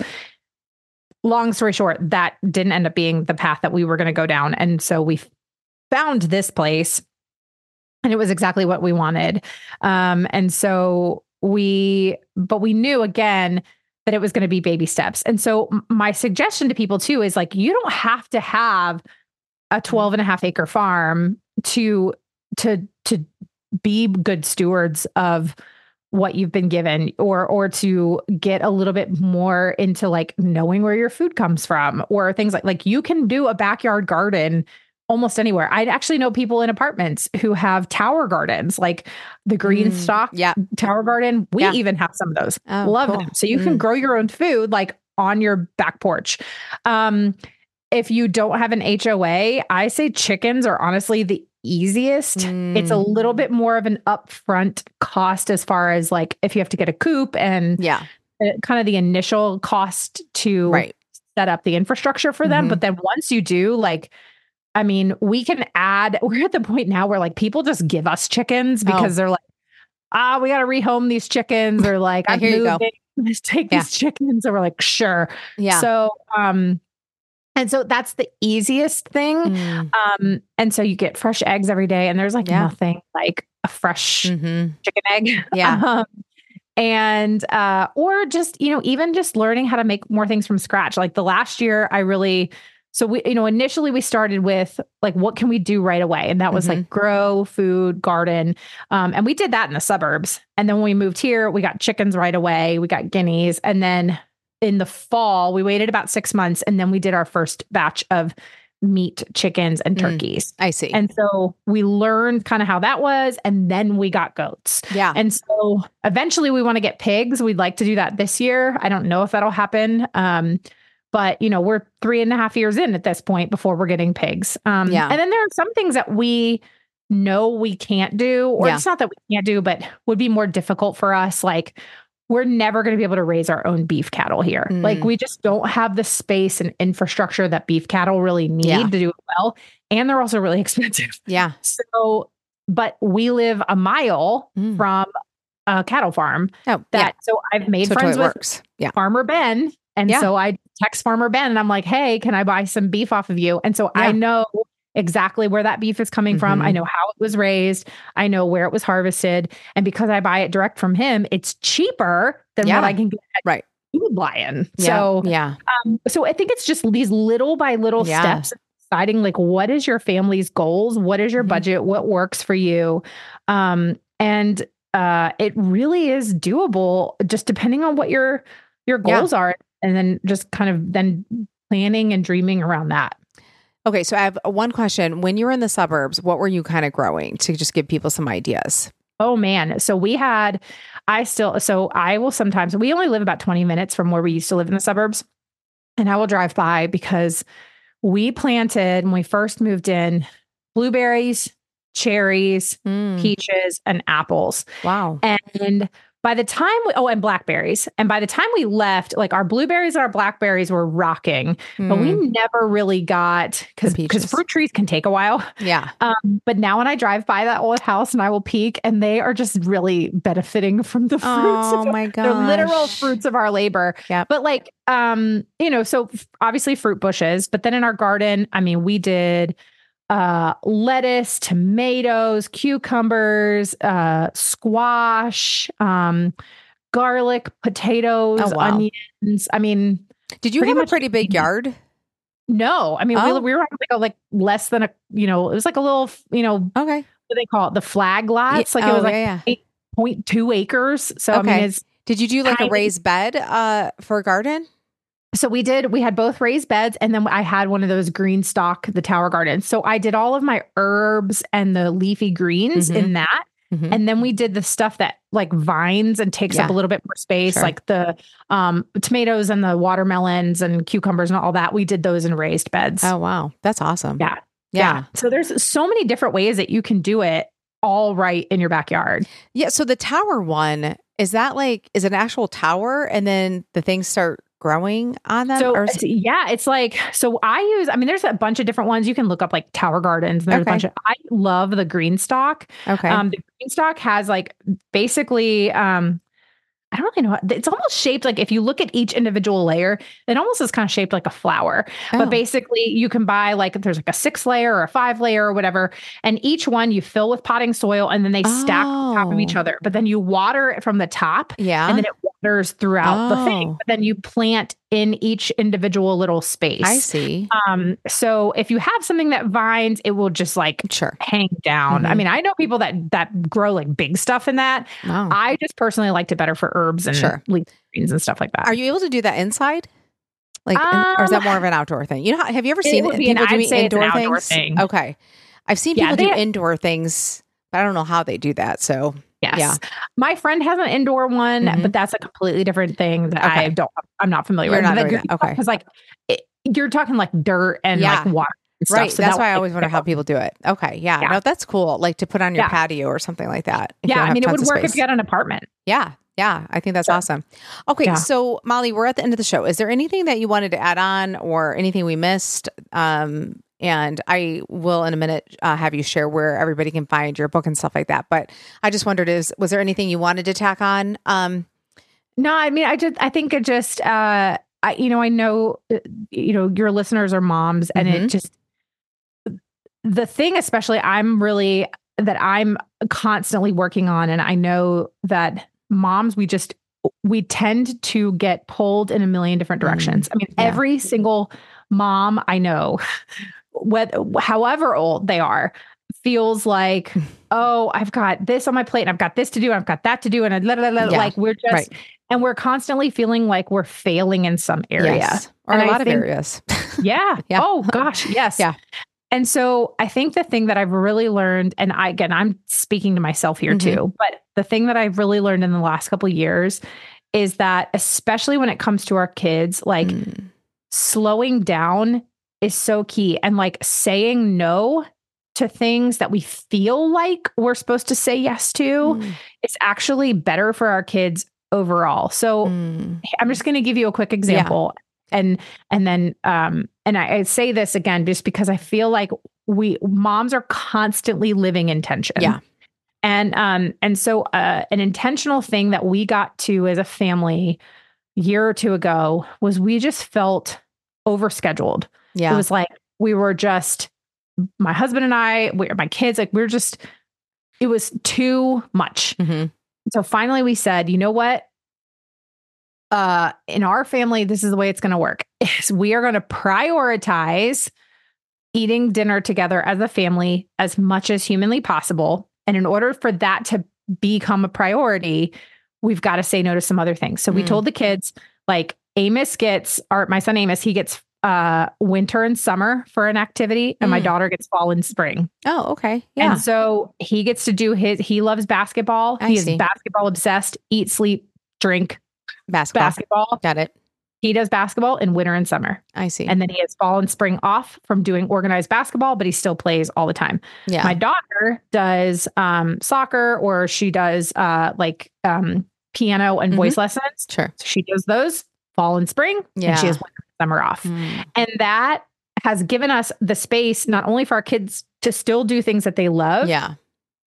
Long story short, that didn't end up being the path that we were going to go down. And so we found this place and it was exactly what we wanted. Um, and so we, but we knew again that it was going to be baby steps. And so m- my suggestion to people too is like, you don't have to have a twelve and a half acre farm to, to, to be good stewards of what you've been given, or, or to get a little bit more into like knowing where your food comes from, or things like, like you can do a backyard garden almost anywhere. I actually know people in apartments who have tower gardens, like the green Mm, stalk yeah. tower garden. We Yeah. even have some of those. Oh, Love cool. them. So you can Mm. grow your own food like on your back porch. Um, if you don't have an H O A, I say chickens are honestly the easiest. It's a Mm. little bit more of an upfront cost as far as like if you have to get a coop and Yeah. uh, kind of the initial cost to Right. set up the infrastructure for them. Mhm. But then once you do, like, I mean, we can add, we're at the point now where like people just give us chickens because Oh. they're like, ah, we got to rehome these chickens, or like, Yeah, I've here you moved go. in, let's take Yeah. these chickens. And we're like, sure. Yeah. So, um, and so that's the easiest thing. Mm. Um, and so you get fresh eggs every day, and there's like Yeah. nothing like a fresh Mhm. chicken egg. Yeah. um, and, uh, or just, you know, even just learning how to make more things from scratch. Like the last year, I really So we, you know, initially we started with like, what can we do right away? And that was Mhm. like grow food, garden. Um, and we did that in the suburbs. And then when we moved here, we got chickens right away. We got guineas. And then in the fall, we waited about six months and then we did our first batch of meat, chickens, and Mm. turkeys. I see. And so we learned kind of how that was. And then we got goats. Yeah. And so eventually we want to get pigs. We'd like to do that this year. I don't know if that'll happen. Um, But, you know, we're three and a half years in at this point before we're getting pigs. Um, Yeah. And then there are some things that we know we can't do, or Yeah. it's not that we can't do, but would be more difficult for us. Like, we're never going to be able to raise our own beef cattle here. Mm. Like, we just don't have the space and infrastructure that beef cattle really need Yeah. to do it well. And they're also really expensive. Yeah. So, but we live a mile Mm. from a cattle farm Oh, that, yeah. so I've made So friends it with works. Yeah. Farmer Ben. And Yeah. so I text Farmer Ben and I'm like, hey, can I buy some beef off of you? And so Yeah. I know exactly where that beef is coming from. Mhm. I know how it was raised. I know where it was harvested. And because I buy it direct from him, it's cheaper than Yeah. what I can get at Right. Food Lion. Yeah. So, yeah. um, so I think it's just these little by little Yeah. steps, deciding like, what is your family's goals? What is your Mhm. budget? What works for you? Um, and uh, it really is doable just depending on what your, your Yeah. goals are. And then just kind of then planning and dreaming around that. Okay. So I have one question. When you were in the suburbs, what were you kind of growing to just give people some ideas? Oh man. So we had, I still, so I will sometimes, we only live about twenty minutes from where we used to live in the suburbs. And I will drive by because we planted when we first moved in blueberries, cherries, Mm. peaches, and apples. Wow. And by the time we, oh, and blackberries. And by the time we left, like our blueberries and our blackberries were rocking, but we Mm. never really got, because The because peaches. fruit trees can take a while. Yeah. Um, but now when I drive by that old house and I will peek, and they are just really benefiting from the fruits. Oh of, my they're literal gosh. fruits of our labor. Yep. But like, um, you know, so f- obviously fruit bushes, but then in our garden, I mean, we did uh lettuce, tomatoes, cucumbers, uh squash, um garlic, potatoes, Oh, wow. onions. I mean, Did you pretty have a much pretty big anything. yard? no, I mean, Oh. we, we were on like a, like less than a, you know, it was like a little, you know, Okay. what do they call it? The flag lots. Yeah. Like it Oh, was like yeah, yeah. eight point two acres. So I Okay. mean, it's, Did you do like a tiny. raised bed uh, for a garden? so we did, we had both raised beds, and then I had one of those green stock, the tower gardens. So I did all of my herbs and the leafy greens Mhm. in that. Mhm. And then we did the stuff that like vines and takes up Yeah. a little bit more space, Sure. like the um, tomatoes and the watermelons and cucumbers and all that. We did those in raised beds. Oh, wow. That's awesome. Yeah. Yeah. So there's so many different ways that you can do it all right in your backyard. Yeah. So the tower one, is that like, is it an actual tower and then the things start growing on them? So or is- it's- yeah, it's like, so I use, I mean, there's a bunch of different ones. You can look up like tower gardens. And there's Okay. a bunch of, I love the green stock. okay. Um, the green stock has like basically, um, I don't really know. It's almost shaped like if you look at each individual layer, it almost is kind of shaped like a flower. Oh. But basically, you can buy like there's like a six layer or a five layer or whatever, and each one you fill with potting soil, and then they stack on top of each Oh. other. But then you water it from the top, Yeah. and then it waters throughout the thing. Oh. But then you plant in each individual little space. I see. Um, so if you have something that vines, it will just like Sure. hang down. I Mhm. mean, I know people that that grow like big stuff in that. Wow. I just personally liked it better for herbs and Sure. leaf greens and stuff like that. Are you able to do that inside? Like, in- or is that Um, more of an outdoor thing? You know, how- have you ever it seen would be an- people I'd doing say it's an indoor outdoor things? thing. Okay. I've seen Yeah, people do they- indoor things, but I don't know how they do that. So Yes. yeah. My friend has an indoor one, Mhm. but that's a completely different thing that I Okay. don't, I'm not familiar You're with. not But doing that. Okay. Because like, it, you're talking like dirt and Yeah. like water and stuff. Right. So That's that why I would, always like, wonder how people do it. Okay. Yeah. Yeah. No, that's cool. Like to put on your Yeah. patio or something like that. if you Yeah. don't I have mean, it tons would of work if space. you had an apartment. Yeah. Yeah. I think that's Yeah. awesome. Okay. Yeah. So Molly, we're at the end of the show. Is there anything that you wanted to add on or anything we missed? Um, and I will in a minute uh, have you share where everybody can find your book and stuff like that. But I just wondered, is was there anything you wanted to tack on? Um, No, I mean, I just, I think it just, uh, I, you know, I know, uh, you know, your listeners are moms, and Mhm. it just, the thing, especially, I'm really, that I'm constantly working on, and I know that moms, we just, we tend to get pulled in a million different directions. I mean, yeah. every single mom I know, whether, however old they are, feels like, oh, I've got this on my plate and I've got this to do. And I've got that to do. And blah, blah, blah, Yeah, like we're just, right. and we're constantly feeling like we're failing in some area. Yes. Or and a I lot think, of areas. yeah. Yeah. Oh gosh. Yes. Yeah. And so I think the thing that I've really learned, and I, again, I'm speaking to myself here Mm-hmm. too, but the thing that I've really learned in the last couple of years is that, especially when it comes to our kids, like Mm. slowing down is so key. And like saying no to things that we feel like we're supposed to say yes to Mm. is actually better for our kids overall. So Mm. I'm just going to give you a quick example. Yeah. And, and then, um, and I, I say this again, just because I feel like we moms are constantly living in tension. Yeah. And, um, and so, uh, an intentional thing that we got to as a family a year or two ago was we just felt overscheduled. Yeah. It was like, we were just, my husband and I, we, my kids, like we we're just, it was too much. Mm-hmm. So finally we said, you know what? Uh, in our family, this is the way it's going to work. Is we are going to prioritize eating dinner together as a family as much as humanly possible. And in order for that to become a priority, we've got to say no to some other things. So we Mm. told the kids, like Amos gets, or my son Amos, he gets uh, winter and summer for an activity, and Mm. my daughter gets fall and spring. Oh, okay. Yeah. And so he gets to do his, he loves basketball. I he see. is basketball obsessed, eat, sleep, drink Basketball. basketball. Got it. He does basketball in winter and summer. I see. And then he has fall and spring off from doing organized basketball, but he still plays all the time. yeah. My daughter does um, soccer, or she does uh, like um, piano and Mhm. voice lessons. Sure. So she does those fall and spring, Yeah. and she has winter and summer off. Mm. And that has given us the space, not only for our kids to still do things that they love, Yeah.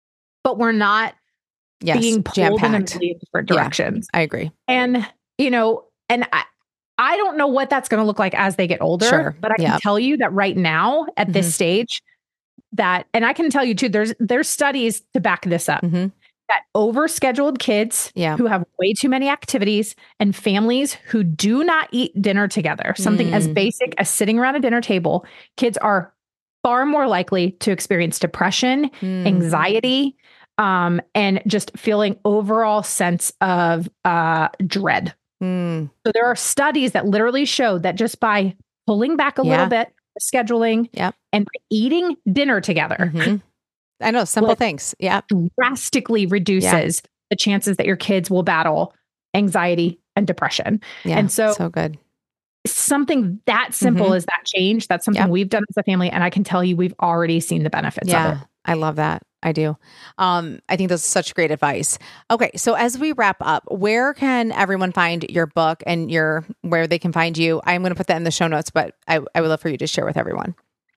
but we're not Yes. being pulled in a Jam-packed. million different Yeah. directions. I agree. And, you know, and I, I don't know what that's going to look like as they get older, Sure. but I can Yeah. tell you that right now at Mhm. this stage that, and I can tell you too, there's, there's studies to back this up, Mm-hmm. that overscheduled kids Yeah. who have way too many activities and families who do not eat dinner together, something as Mm. basic as sitting around a dinner table, kids are far more likely to experience depression, Mm. anxiety, um, and just feeling overall sense of uh, dread. Mm. So there are studies that literally show that just by pulling back a Yeah. little bit, scheduling, Yep. and eating dinner together Mhm. I know, simple Like- things. Yeah. drastically reduces the chances that your kids will battle anxiety and depression. Yeah. And so- so good. Something that simple Mhm. as that change, that's something Yep. we've done as a family. And I can tell you, we've already seen the benefits of it. Yeah. I love that. I do. Um, I think that's such great advice. Okay. So as we wrap up, where can everyone find your book and your, where they can find you? I'm going to put that in the show notes, but I, I would love for you to share with everyone.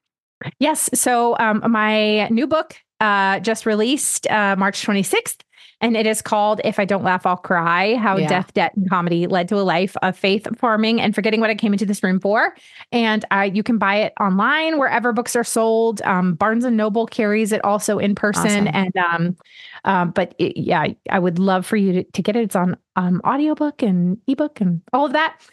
Yes. So um, my new book uh, just released uh, March twenty-sixth, and it is called If I Don't Laugh, I'll Cry, How Yeah. Death, Debt, and Comedy Led to a Life of Faith, Farming, and Forgetting What I Came into this room for. And uh, you can buy it online wherever books are sold. Um, Barnes and Noble carries it also in person. Awesome. And um, um, but it, yeah, I would love for you to, to get it. It's on um, audiobook and ebook and all of that.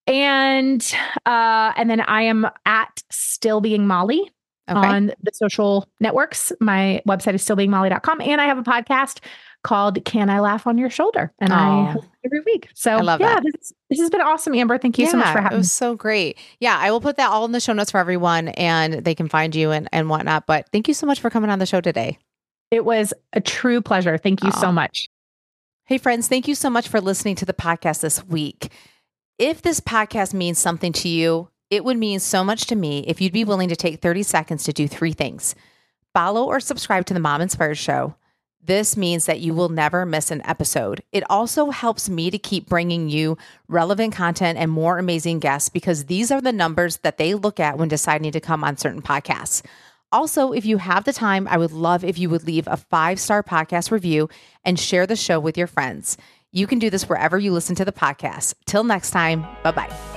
And uh, and then I am at Still Being Molly. Okay. On the social networks. My website is still being molly dot com. And I have a podcast called Can I Laugh on Your Shoulder? And Oh. I host every week. So I love yeah, that. This, this has been awesome, Amber. Thank you so much for It having was me. so great. Yeah. I will put that all in the show notes for everyone and they can find you and, and whatnot. But thank you so much for coming on the show today. It was a true pleasure. Thank you Oh. so much. Hey friends, thank you so much for listening to the podcast this week. If this podcast means something to you, it would mean so much to me if you'd be willing to take thirty seconds to do three things. Follow or subscribe to the Mom Inspired Show. This means that you will never miss an episode. It also helps me to keep bringing you relevant content and more amazing guests because these are the numbers that they look at when deciding to come on certain podcasts. Also, if you have the time, I would love if you would leave a five-star podcast review and share the show with your friends. You can do this wherever you listen to the podcast. Till next time, bye-bye.